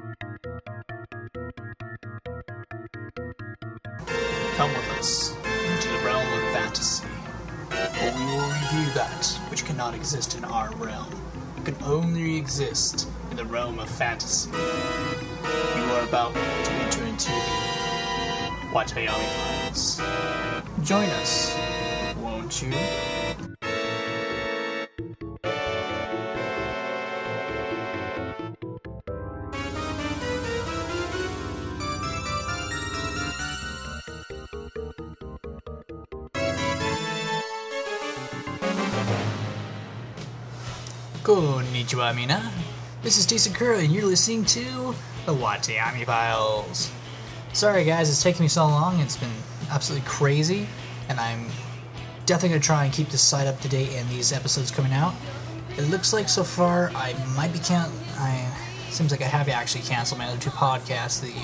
Come with us into the realm of fantasy, for we will review that which cannot exist in our realm. It can only exist in the realm of fantasy. You are about to enter into the Watayami Files. Join us, won't you? Konnichiwa, Mina. This is T-Sakura, and you're listening to the Watayami Files. Sorry, guys, it's taking me so long. It's been absolutely crazy, and I'm definitely going to try and keep this site up to date and these episodes coming out. It looks like so far I might be seems like I have actually canceled my other two podcasts, the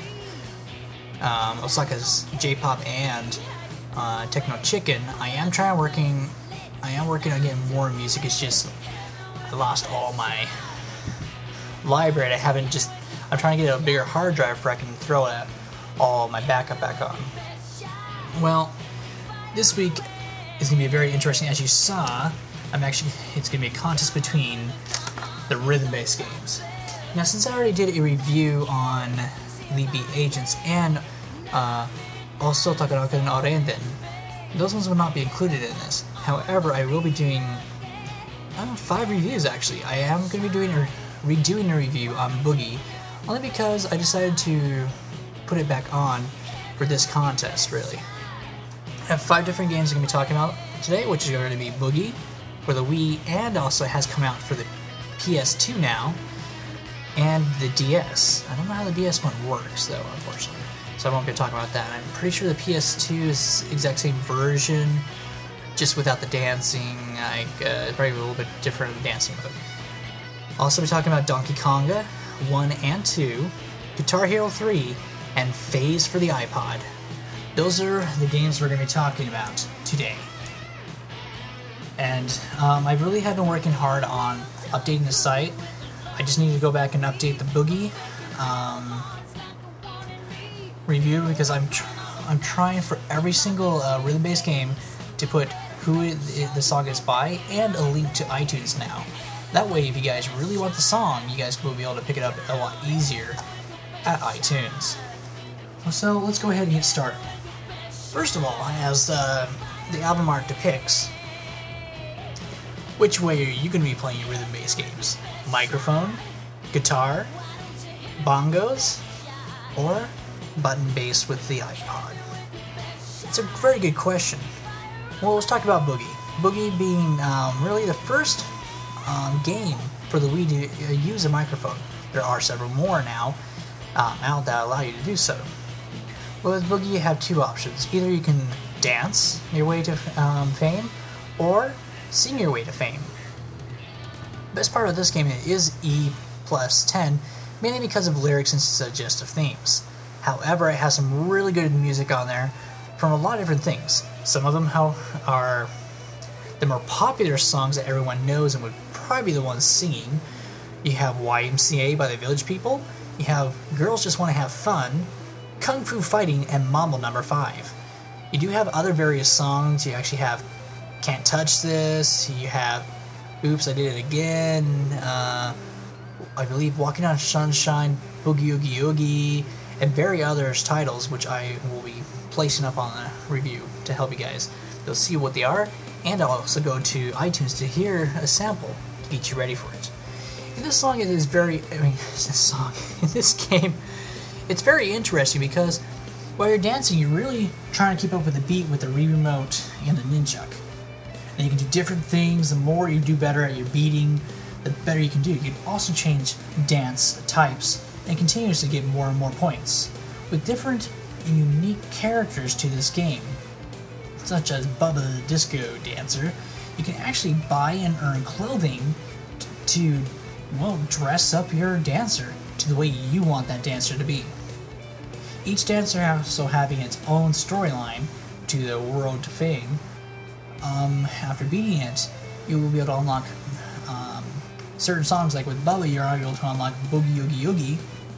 Osaka's J-Pop and Techno Chicken. I am working on getting more music. It's just I lost all my library. I'm trying to get a bigger hard drive where I can throw all my backup back on. Well, this week is going to be very interesting. As you saw, it's going to be a contest between the rhythm-based games. Now, since I already did a review on Elite Beat Agents and also Takanaka and Orenden, those ones will not be included in this. However, I will be doing 5 reviews actually. I am going to be redoing a review on Boogie, only because I decided to put it back on for this contest, really. I have 5 different games I'm going to be talking about today, which is going to be Boogie for the Wii, and also has come out for the PS2 now, and the DS. I don't know how the DS one works, though, unfortunately, so I won't be talking about that. I'm pretty sure the PS2 is the exact same version, just without the dancing, probably a little bit different in the dancing mode. Also, we're talking about Donkey Konga 1 and 2, Guitar Hero 3, and Phase for the iPod. Those are the games we're going to be talking about today. And I really have been working hard on updating the site. I just need to go back and update the Boogie review, because I'm trying for every single rhythm-based game to put who the song is by and a link to iTunes now. That way, if you guys really want the song, you guys will be able to pick it up a lot easier at iTunes. So let's go ahead and get started. First of all, as the album art depicts, which way are you going to be playing your rhythm-based games? Microphone, guitar, bongos, or button-based with the iPod? It's a very good question. Well, let's talk about Boogie. Boogie being really the first game for the Wii to use a microphone. There are several more now out that allow you to do so. Well, with Boogie you have 2 options. Either you can dance your way to fame, or sing your way to fame. The best part of this game is E+10, mainly because of lyrics and suggestive themes. However, it has some really good music on there from a lot of different things. Some of them are the more popular songs that everyone knows and would probably be the ones singing. You have YMCA by the Village People. You have Girls Just Want to Have Fun, Kung Fu Fighting, and Mambo No. 5. You do have other various songs. You actually have Can't Touch This. You have Oops, I Did It Again. I believe Walking on Sunshine, Boogie Oogie Oogie, and various other titles, which I will be placing up on the review to help you guys. You'll see what they are, and I'll also go to iTunes to hear a sample to get you ready for it. In this song, in this game, it's very interesting because while you're dancing, you're really trying to keep up with the beat with the Wii Remote and the Nunchuk. And you can do different things. The more you do better at your beating, the better you can do. You can also change dance types and continuously get more and more points with different and unique characters to this game, such as Bubba the Disco Dancer. You can actually buy and earn clothing to dress up your dancer to the way you want that dancer to be. Each dancer also having its own storyline to the World to Fame. After beating it, you will be able to unlock certain songs, like with Bubba, you're able to unlock Boogie Oogie Oogie,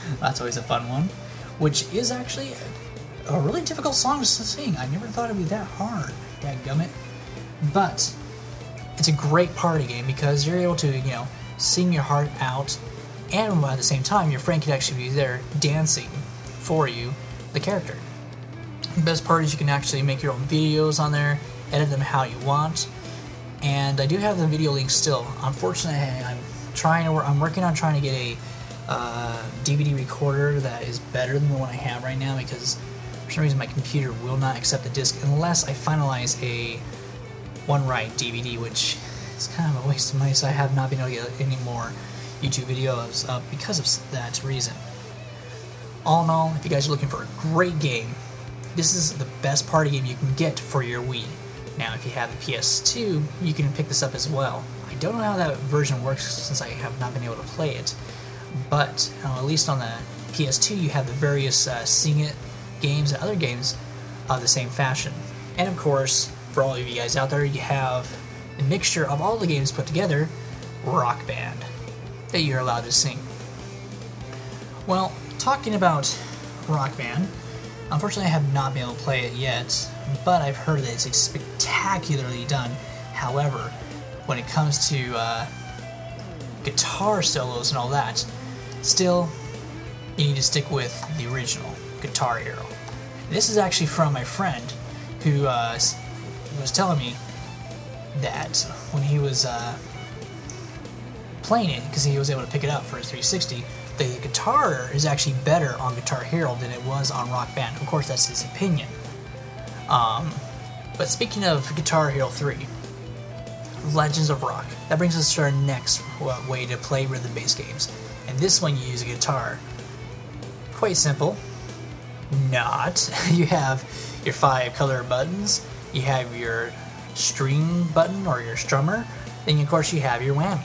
That's always a fun one. Which is actually a really difficult song to sing. I never thought it'd be that hard. Dadgummit. But it's a great party game because you're able to, sing your heart out, and at the same time, your friend could actually be there dancing for you, the character. The best part is you can actually make your own videos on there, edit them how you want, and I do have the video links still. Unfortunately, I'm working on trying to get a DVD recorder that is better than the one I have right now because for some reason my computer will not accept the disc unless I finalize a one-write DVD, which is kind of a waste of money, so I have not been able to get any more YouTube videos up because of that reason. All in all, if you guys are looking for a great game, this is the best party game you can get for your Wii. Now, if you have the PS2, you can pick this up as well. I don't know how that version works since I have not been able to play it, but at least on the PS2, you have the various Sing It games and other games of the same fashion. And of course, for all of you guys out there, you have a mixture of all the games put together, Rock Band, that you're allowed to sing. Well, talking about Rock Band, unfortunately I have not been able to play it yet, but I've heard that it's spectacularly done. However, when it comes to guitar solos and all that, still, you need to stick with the original, Guitar Hero. This is actually from my friend who was telling me that when he was playing it, because he was able to pick it up for his 360, the guitar is actually better on Guitar Hero than it was on Rock Band. Of course, that's his opinion. But speaking of Guitar Hero 3, Legends of Rock, that brings us to our next way to play rhythm-based games. And this one you use a guitar. Quite simple. Not. You have your 5 color buttons, you have your string button or your strummer, then of course you have your whammy.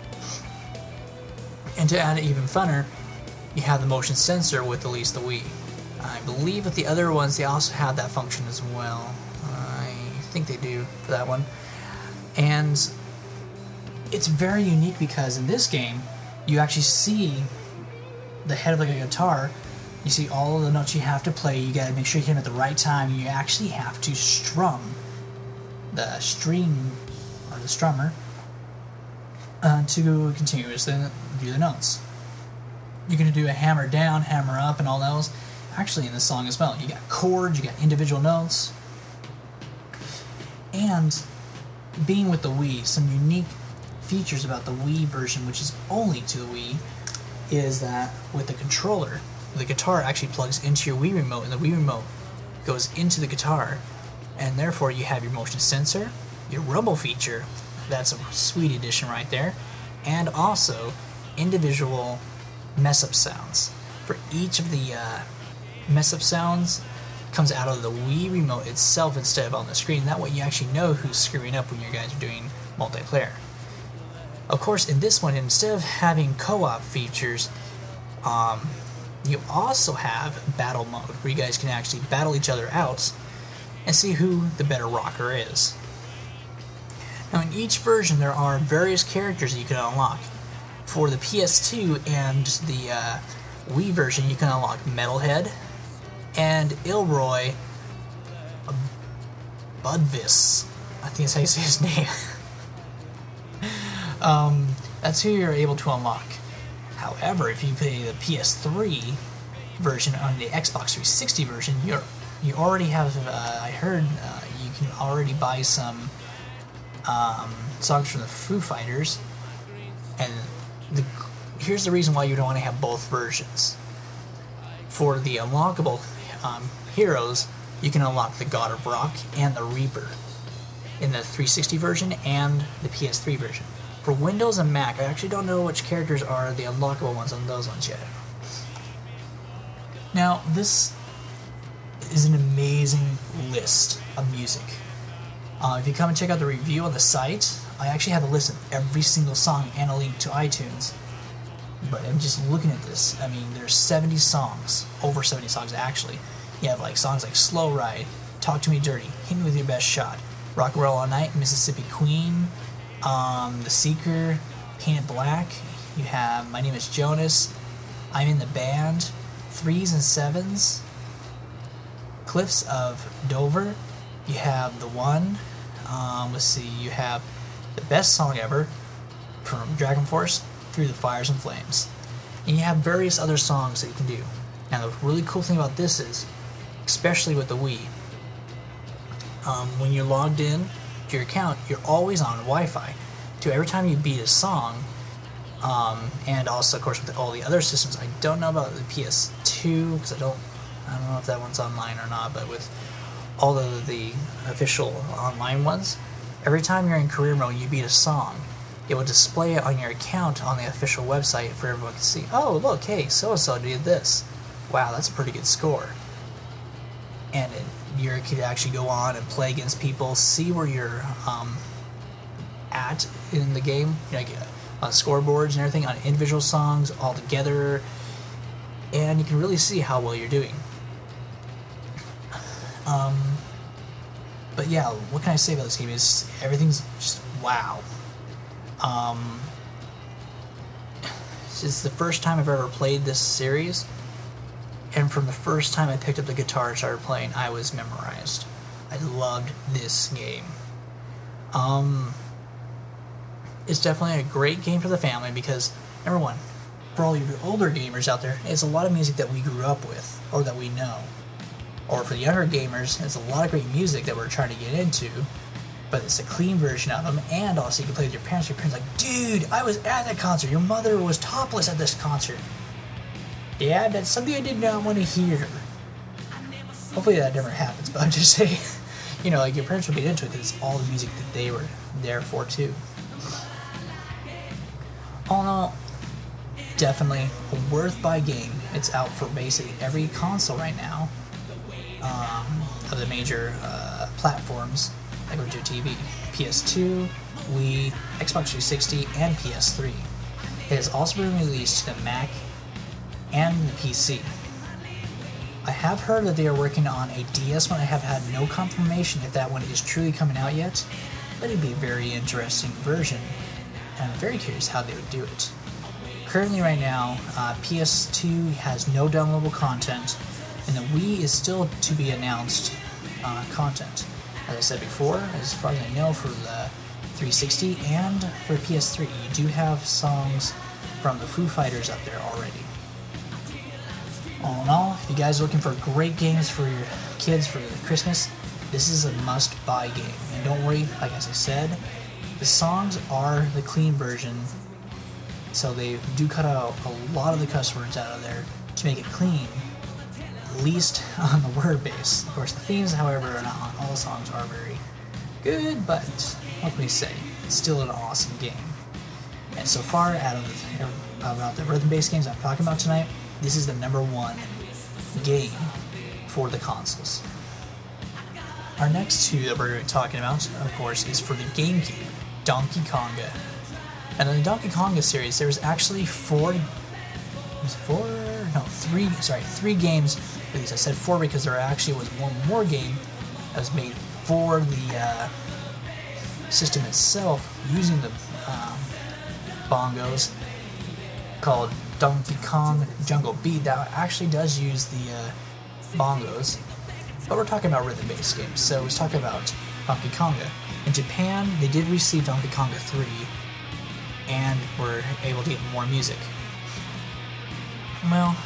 And to add it even funner, you have the motion sensor with at least the Wii. I believe with the other ones they also have that function as well. I think they do for that one. And it's very unique because in this game, you actually see the head of like a guitar. You see all of the notes you have to play. You gotta make sure you hit them at the right time. You actually have to strum the string or the strummer to continuously do the notes. You're gonna do a hammer down, hammer up, and all those. Actually, in this song as well, you got chords, you got individual notes, and being with the Wii, some unique features about the Wii version, which is only to the Wii, is that with the controller, the guitar actually plugs into your Wii remote, and the Wii remote goes into the guitar, and therefore you have your motion sensor, your rumble feature, that's a sweet addition right there, and also individual mess-up sounds. For each of the mess-up sounds comes out of the Wii remote itself instead of on the screen. That way you actually know who's screwing up when you guys are doing multiplayer. Of course, in this one, instead of having co-op features, you also have battle mode, where you guys can actually battle each other out and see who the better rocker is. Now, in each version, there are various characters that you can unlock. For the PS2 and the Wii version, you can unlock Metalhead and Ilroy Budvis. I think that's how you say his name. That's who you're able to unlock. However, if you play the PS3 version on the Xbox 360 version, you already have. I heard you can already buy some songs from the Foo Fighters, and here's the reason why you don't want to have both versions. For the unlockable heroes, you can unlock the God of Rock and the Reaper in the 360 version and the PS3 version. For Windows and Mac, I actually don't know which characters are the unlockable ones on those ones yet. Now, this is an amazing list of music. If you come and check out the review on the site, I actually have a list of every single song and a link to iTunes. But I'm just looking at this. I mean, there's 70 songs, over 70 songs actually. You have like songs like Slow Ride, Talk to Me Dirty, Hit Me With Your Best Shot, Rock and Roll All Night, Mississippi Queen, The Seeker, Painted Black. You have My Name Is Jonas, I'm in the Band, Threes and Sevens, Cliffs of Dover. You have The One. Let's see, you have The Best Song Ever from Dragon Force, Through the Fires and Flames. And you have various other songs that you can do. Now, the really cool thing about this is, especially with the Wii, when you're logged in to your account, you're always on Wi-Fi. So every time you beat a song, and also, of course, with all the other systems, I don't know about the PS2 because I don't know if that one's online or not. But with all of the official online ones, every time you're in career mode, you beat a song, it will display it on your account on the official website for everyone to see. Oh, look, hey, so-and-so did this. Wow, that's a pretty good score. And you could actually go on and play against people, see where you're at in the game, like on scoreboards and everything, on individual songs all together, and you can really see how well you're doing. But yeah, what can I say about this game? Is everything's just wow. It's the first time I've ever played this series, and from the first time I picked up the guitar and started playing, I was memorized. I loved this game. It's definitely a great game for the family because, number one, for all you older gamers out there, it's a lot of music that we grew up with, or that we know. Or for the younger gamers, it's a lot of great music that we're trying to get into, but it's a clean version of them, and also you can play with your parents. Your parents are like, dude, I was at that concert. Your mother was topless at this concert. Dad, that's something I did not want to hear. Hopefully that never happens, but I'm just saying, like your parents will get into it because it's all the music that they were there for too. All in all, definitely a worth buy game. It's out for basically every console right now, of the major platforms like Virtual TV, PS2, Wii, Xbox 360, and PS3. It has also been released to the Mac and the PC. I have heard that they are working on a DS one. I have had no confirmation if that one is truly coming out yet, but it'd be a very interesting version, and I'm very curious how they would do it. Currently right now, PS2 has no downloadable content, and the Wii is still to be announced content. As I said before, as far as I know, for the 360 and for PS3, you do have songs from the Foo Fighters up there already. All in all, if you guys are looking for great games for your kids for Christmas, this is a must-buy game. And don't worry, like as I said, the songs are the clean version, so they do cut out a lot of the cuss words out of there to make it clean, at least on the word base. Of course, the themes, however, are not on all songs are very good, but what can we say? It's still an awesome game. And so far, out of about the rhythm-based games I'm talking about tonight, this is the number one game for the consoles. Our next two that we're going to be talking about, of course, is for the GameCube, Donkey Konga. And in the Donkey Konga series, there's actually three games released. I said four because there actually was one more game that was made for the system itself using the bongos, called Donkey Kong Jungle Beat, that actually does use the bongos. But we're talking about rhythm-based games, so let's talk about Donkey Konga. In Japan, they did receive Donkey Konga 3, and were able to get more music. Well,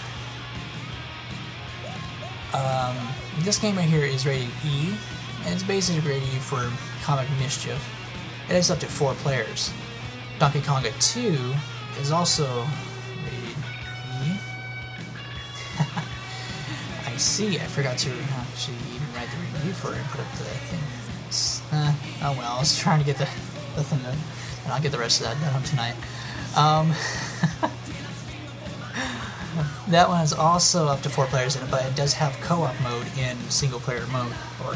this game right here is rated E, and it's basically rated for Comic Mischief. It is up to 4 players. Donkey Konga 2 is also rated E. I see, I forgot to actually even write the review for it and put up the thing. Oh well, I was trying to get the thing done, and I'll get the rest of that done tonight. That one is also up to 4 players in it, but it does have co-op mode in single-player mode, or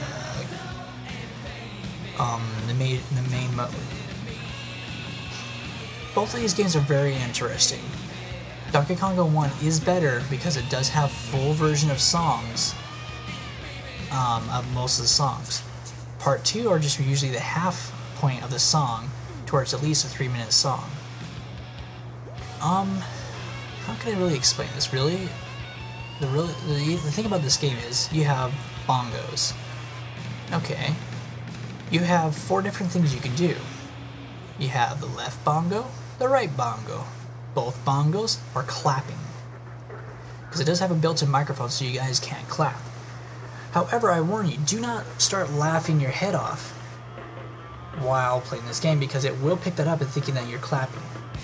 the main mode. Both of these games are very interesting. Donkey Konga 1 is better because it does have full version of songs, of most of the songs. Part 2 are just usually the half point of the song towards at least a 3-minute song. how can I really explain this? Really, the thing about this game is you have bongos. Okay, you have 4 different things you can do. You have the left bongo, the right bongo. Both bongos are clapping, because it does have a built-in microphone, so you guys can't clap. However, I warn you, do not start laughing your head off while playing this game, because it will pick that up and thinking that you're clapping.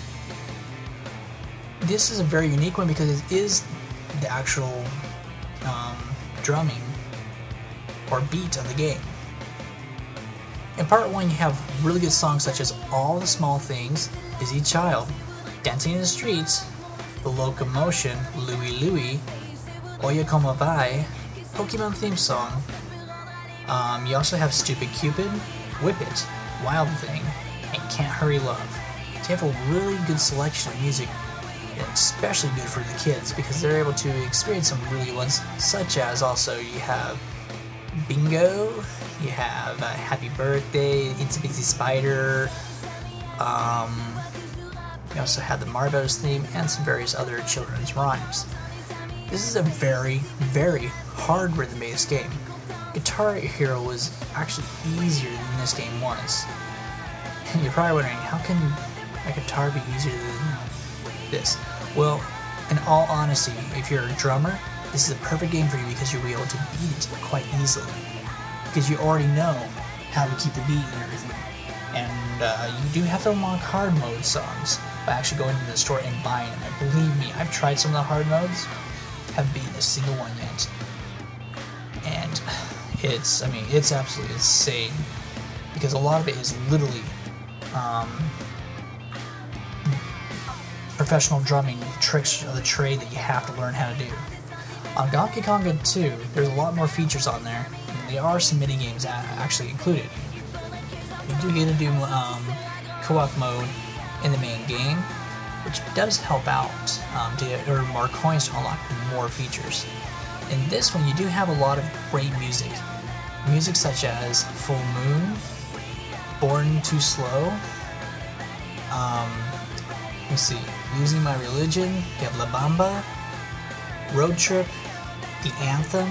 This is a very unique one because it is the actual drumming or beat of the game. In part 1, you have really good songs such as All the Small Things, Busy Child, Dancing in the Streets, The Locomotion, Louie Louie, Oya Como Vai, Pokemon theme song. You also have Stupid Cupid, Whip It, Wild Thing, and Can't Hurry Love. So you have a really good selection of music, and especially good for the kids because they're able to experience some really good ones, such as also you have Bingo, you have Happy Birthday, Itsy Bitsy Spider, you also have the Marbles theme, and some various other children's rhymes. This is a very, very hard rhythm-based game. Guitar Hero was actually easier than this game was. And you're probably wondering, how can a guitar be easier than this? Well, in all honesty, if you're a drummer, this is a perfect game for you because you'll be able to beat it quite easily. Because you already know how to keep the beat and everything. And you do have to unlock hard mode songs by actually going to the store and buying them. And believe me, I've tried some of the hard modes, haven't beaten a single one yet. And it's absolutely insane. Because a lot of it is literally professional drumming tricks of the trade that you have to learn how to do. On Donkey Konga 2, there's a lot more features on there, and there are some mini games actually included. You do get to do co-op mode in the main game, which does help out to earn more coins to unlock more features. In this one, you do have a lot of great music. Music such as Full Moon, Born Too Slow, let's see, Losing My Religion, you have La Bamba, Road Trip, The Anthem,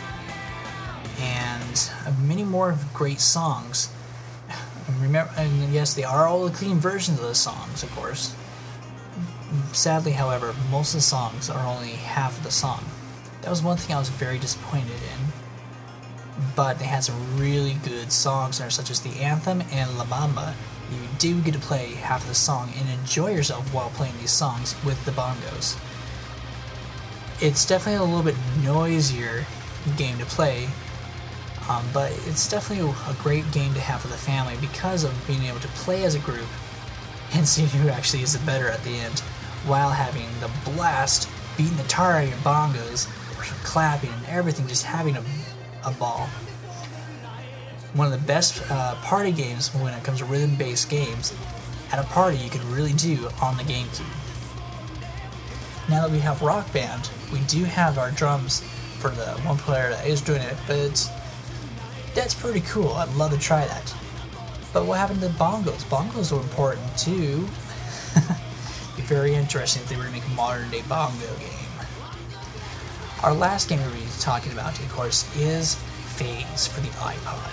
and many more great songs. And yes, they are all the clean versions of the songs, of course. Sadly, however, most of the songs are only half of the song. That was one thing I was very disappointed in. But they had some really good songs there, such as The Anthem and La Bamba. You do get to play half of the song and enjoy yourself while playing these songs with the bongos. It's definitely a little bit noisier game to play, but it's definitely a great game to have for the family because of being able to play as a group and see who actually is the better at the end, while having the blast, beating the tar out of your bongos, clapping and everything, just having a ball. One of the best party games when it comes to rhythm-based games at a party you can really do on the GameCube. Now that we have Rock Band, we do have our drums for the one player that is doing it, but that's pretty cool. I'd love to try that. But what happened to bongos? Bongos are important too. It'd be very interesting if they were to make a modern-day bongo game. Our last game we're going to be talking about, of course, is Phase for the iPod.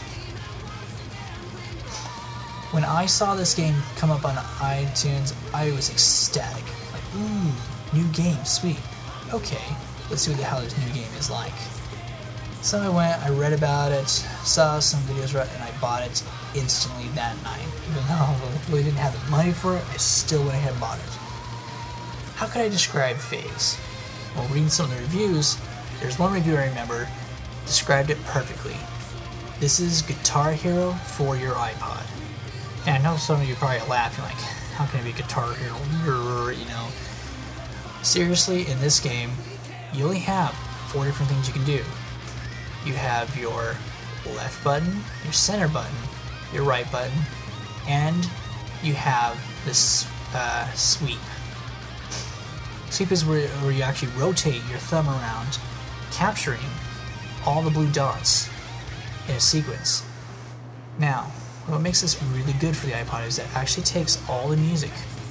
When I saw this game come up on iTunes, I was ecstatic. Like, ooh, new game, sweet. Okay, let's see what the hell this new game is like. So I went, I read about it, saw some videos, and I bought it instantly that night. Even though I really didn't have the money for it, I still went ahead and bought it. How could I describe Phase? Well, reading some of the reviews, there's one review I remember described it perfectly. This is Guitar Hero for your iPod. And I know some of you are probably laughing like, how can it be Guitar Hero? You know. Seriously, in this game, you only have 4 different things you can do. You have your left button, your center button, your right button, and you have this sweep. Sweep is where you actually rotate your thumb around, capturing all the blue dots in a sequence. Now, what makes this really good for the iPod is that it actually takes all the music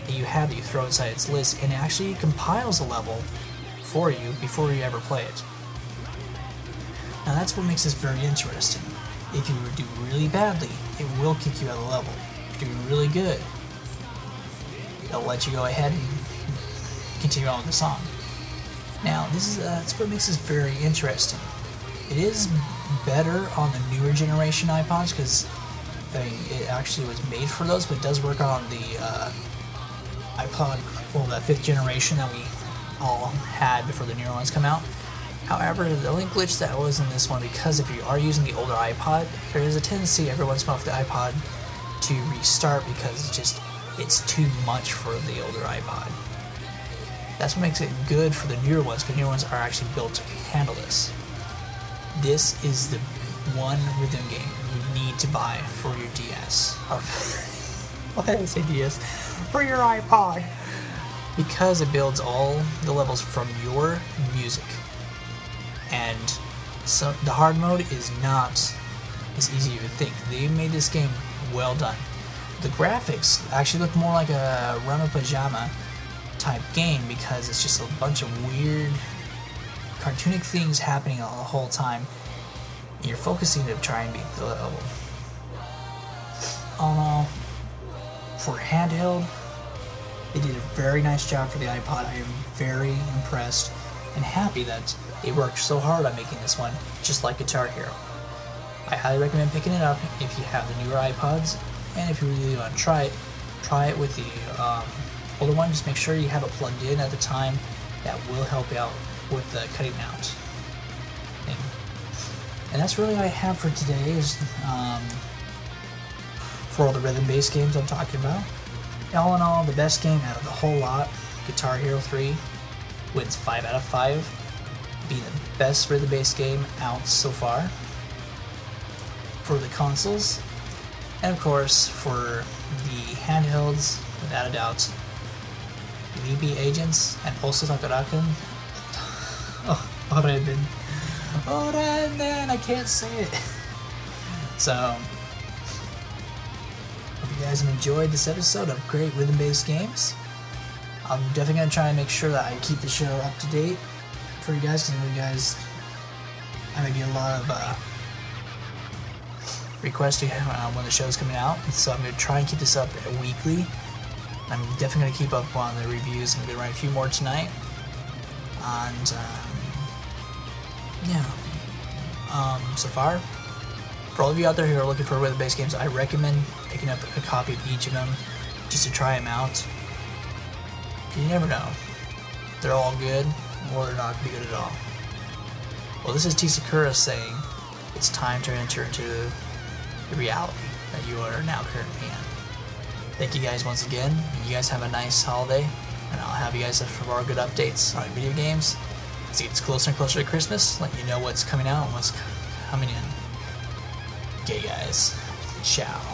that you have that you throw inside its list, and it actually compiles a level for you before you ever play it. Now that's what makes this very interesting. If you do really badly, it will kick you out of the level. If you're doing really good, it'll let you go ahead and continue on with the song. Now that's what makes this very interesting. It is better on the newer generation iPods because it actually was made for those, but it does work on the iPod, well, the 5th generation that we all had before the newer ones come out. However, the only glitch that was in this one, because if you are using the older iPod, there is a tendency every once in a while for the iPod to restart because it's too much for the older iPod. That's what makes it good for the newer ones, because newer ones are actually built to handle this. This is the one rhythm game you need to buy for your DS. Why did I say DS? For your iPod. Because it builds all the levels from your music. And so the hard mode is not as easy as you would think. They made this game well done. The graphics actually look more like a Rama Pajama type game because it's just a bunch of weird cartoonic things happening the whole time. You're focusing to try and beat the level. All in all, for handheld, they did a very nice job for the iPod. I am very impressed and happy that they worked so hard on making this one, just like Guitar Hero. I highly recommend picking it up if you have the newer iPods, and if you really want to try it with the older one. Just make sure you have it plugged in at the time. That will help you out with the cutting out thing. And that's really all I have for today, is for all the rhythm-based games I'm talking about. All in all, the best game out of the whole lot, Guitar Hero 3, wins 5 out of 5, being the best rhythm-based game out so far for the consoles. And of course, for the handhelds, without a doubt, Libi Agents and also Takaraken. Oh, Oreden, I can't say it. So, hope you guys have enjoyed this episode of Great Rhythm-Based Games. I'm definitely going to try and make sure that I keep the show up to date for you guys, because I know you guys, I might get a lot of requesting when the show's coming out, so I'm going to try and keep this up weekly. I'm definitely going to keep up on the reviews. I'm going to write a few more tonight, and so far, for all of you out there who are looking for rhythm-based games, I recommend picking up a copy of each of them just to try them out. You never know, they're all good or they're not going to be good at all. Well, this is T. Sakura saying it's time to enter into the reality that you are now currently in. Thank you guys once again. You guys have a nice holiday, and I'll have you guys for more good updates on video games as it gets closer and closer to Christmas, letting you know what's coming out and what's coming in. Okay guys, ciao.